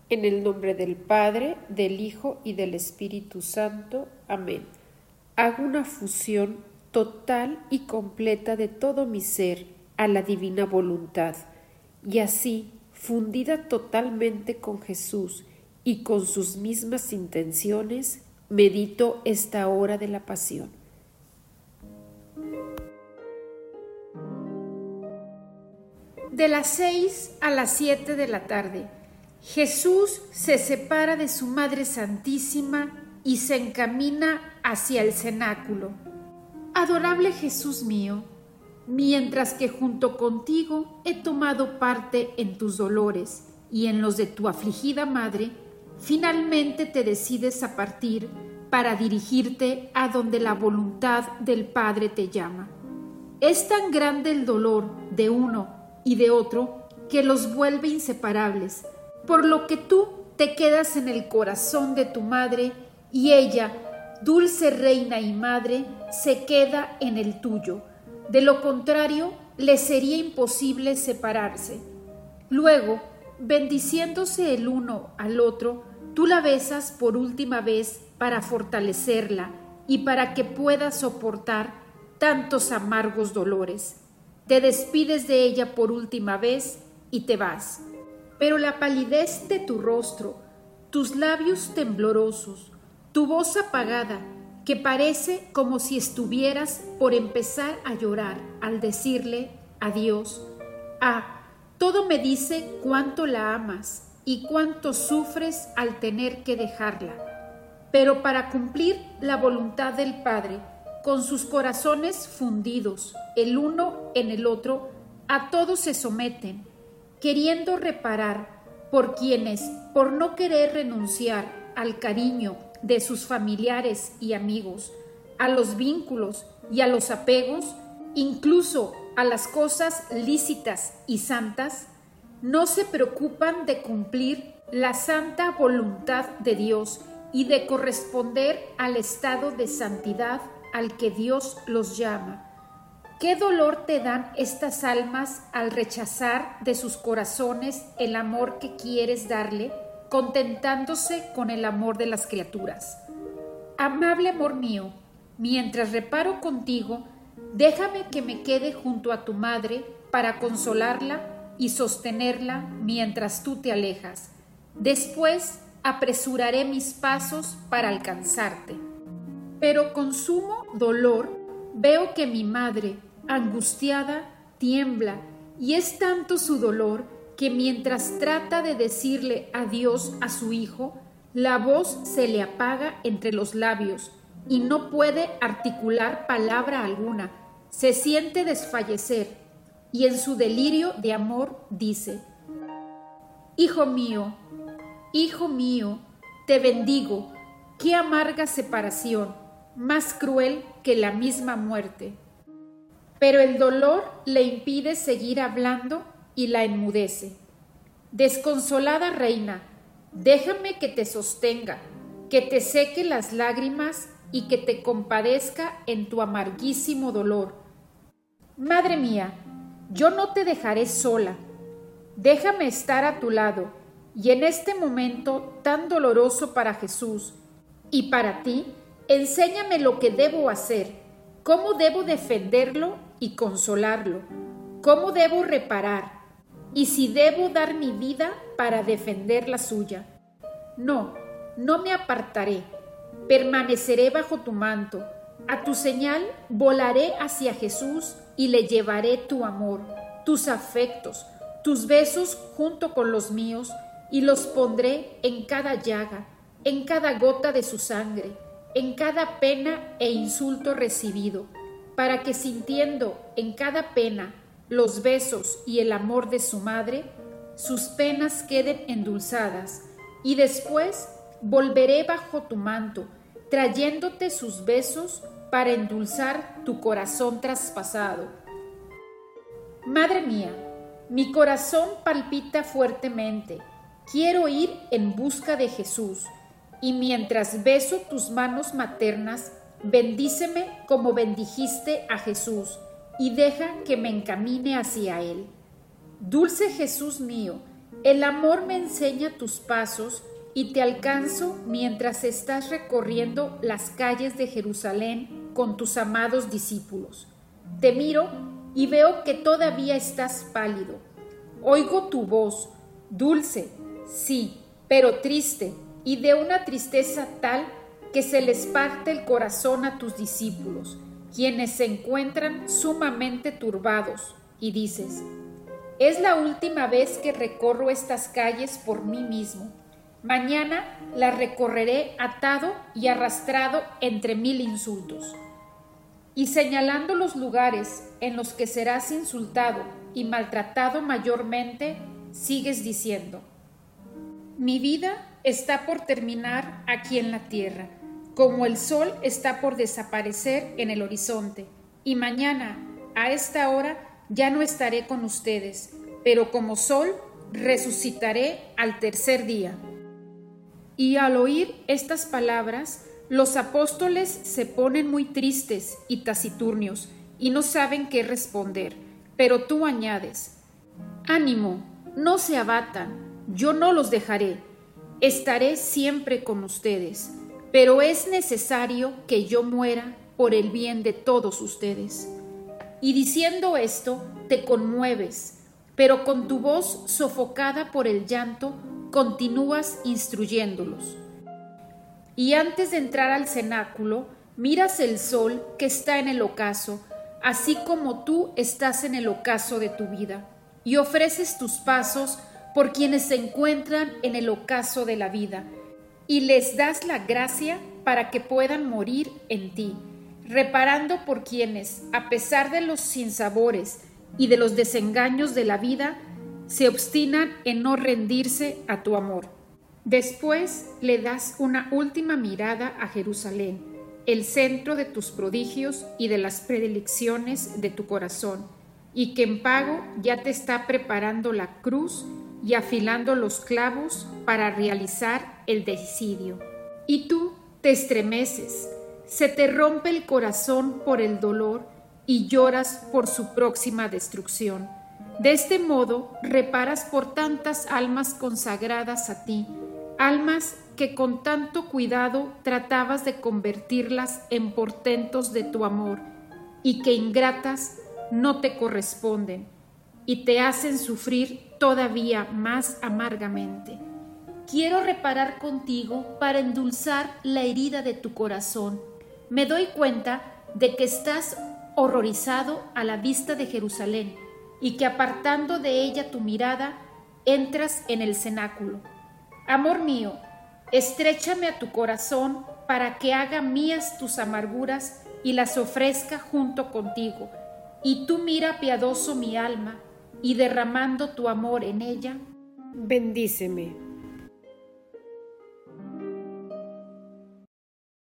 En el nombre del Padre, del Hijo y del Espíritu Santo. Amén. Hago una fusión total y completa de todo mi ser a la divina voluntad, y así, fundida totalmente con Jesús y con sus mismas intenciones, medito esta hora de la pasión. De las 6 a las 7 de la tarde, Jesús se separa de su Madre Santísima y se encamina hacia el cenáculo. Adorable Jesús mío, mientras que junto contigo he tomado parte en tus dolores y en los de tu afligida madre, finalmente te decides a partir para dirigirte a donde la voluntad del Padre te llama. Es tan grande el dolor de uno y de otro que los vuelve inseparables, por lo que tú te quedas en el corazón de tu madre y ella, dulce reina y madre, se queda en el tuyo. De lo contrario, le sería imposible separarse. Luego, bendiciéndose el uno al otro, tú la besas por última vez para fortalecerla y para que pueda soportar tantos amargos dolores. Te despides de ella por última vez y te vas. Pero la palidez de tu rostro, tus labios temblorosos, tu voz apagada, que parece como si estuvieras por empezar a llorar al decirle adiós. Todo me dice cuánto la amas y cuánto sufres al tener que dejarla. Pero para cumplir la voluntad del Padre, con sus corazones fundidos, el uno en el otro, a todos se someten, queriendo reparar por quienes, por no querer renunciar al cariño de sus familiares y amigos, a los vínculos y a los apegos, incluso a las cosas lícitas y santas, no se preocupan de cumplir la santa voluntad de Dios y de corresponder al estado de santidad al que Dios los llama. ¿Qué dolor te dan estas almas al rechazar de sus corazones el amor que quieres darle, contentándose con el amor de las criaturas? Amable amor mío, mientras reparo contigo, déjame que me quede junto a tu madre para consolarla y sostenerla mientras tú te alejas. Después apresuraré mis pasos para alcanzarte. Pero con sumo dolor veo que mi madre, angustiada, tiembla, y es tanto su dolor que mientras trata de decirle adiós a su hijo, la voz se le apaga entre los labios y no puede articular palabra alguna. Se siente desfallecer y en su delirio de amor dice: hijo mío, te bendigo, qué amarga separación, más cruel que la misma muerte. Pero el dolor le impide seguir hablando y la enmudece. Desconsolada reina, déjame que te sostenga, que te seque las lágrimas y que te compadezca en tu amarguísimo dolor. Madre mía, yo no te dejaré sola. Déjame estar a tu lado, y en este momento tan doloroso para Jesús y para ti, enséñame lo que debo hacer, cómo debo defenderlo y consolarlo, cómo debo reparar, y si debo dar mi vida para defender la suya. No me apartaré, permaneceré bajo tu manto, a tu señal volaré hacia Jesús y le llevaré tu amor, tus afectos, tus besos junto con los míos, y los pondré en cada llaga, en cada gota de su sangre, en cada pena e insulto recibido, para que sintiendo en cada pena los besos y el amor de su madre, sus penas queden endulzadas, y después volveré bajo tu manto, trayéndote sus besos para endulzar tu corazón traspasado. Madre mía, mi corazón palpita fuertemente, quiero ir en busca de Jesús, y mientras beso tus manos maternas, bendíceme como bendijiste a Jesús, y deja que me encamine hacia Él. Dulce Jesús mío, El amor me enseña tus pasos y te alcanzo mientras estás recorriendo las calles de Jerusalén con tus amados discípulos. Te miro y veo que todavía estás pálido. Oigo tu voz, dulce, sí, pero triste, y de una tristeza tal que se les parte el corazón a tus discípulos, quienes se encuentran sumamente turbados, y dices: es la última vez que recorro estas calles por mí mismo. Mañana las recorreré atado y arrastrado entre 1000 insultos. Y señalando los lugares en los que serás insultado y maltratado mayormente, sigues diciendo: mi vida está por terminar aquí en la tierra, como el sol está por desaparecer en el horizonte, y mañana, a esta hora, ya no estaré con ustedes, pero como sol resucitaré al tercer día. Y al oír estas palabras, los apóstoles se ponen muy tristes y taciturnios y no saben qué responder. Pero tú añades: ánimo, no se abatan, yo no los dejaré, estaré siempre con ustedes, pero es necesario que yo muera por el bien de todos ustedes. Y diciendo esto, te conmueves, pero con tu voz sofocada por el llanto, continúas instruyéndolos. Y antes de entrar al cenáculo, miras el sol que está en el ocaso, así como tú estás en el ocaso de tu vida, y ofreces tus pasos por quienes se encuentran en el ocaso de la vida, y les das la gracia para que puedan morir en ti, reparando por quienes, a pesar de los sinsabores y de los desengaños de la vida, se obstinan en no rendirse a tu amor. Después le das una última mirada a Jerusalén, el centro de tus prodigios y de las predilecciones de tu corazón, y que en pago ya te está preparando la cruz y afilando los clavos para realizar el deicidio. Y tú te estremeces, se te rompe el corazón por el dolor y lloras por su próxima destrucción. De este modo reparas por tantas almas consagradas a ti, almas que con tanto cuidado tratabas de convertirlas en portentos de tu amor y que ingratas no te corresponden y te hacen sufrir todavía más amargamente. Quiero reparar contigo para endulzar la herida de tu corazón. Me doy cuenta de que estás horrorizado a la vista de Jerusalén y que apartando de ella tu mirada, entras en el cenáculo. Amor mío, estréchame a tu corazón para que haga mías tus amarguras y las ofrezca junto contigo, y tú mira piadoso mi alma, y derramando tu amor en ella, bendíceme.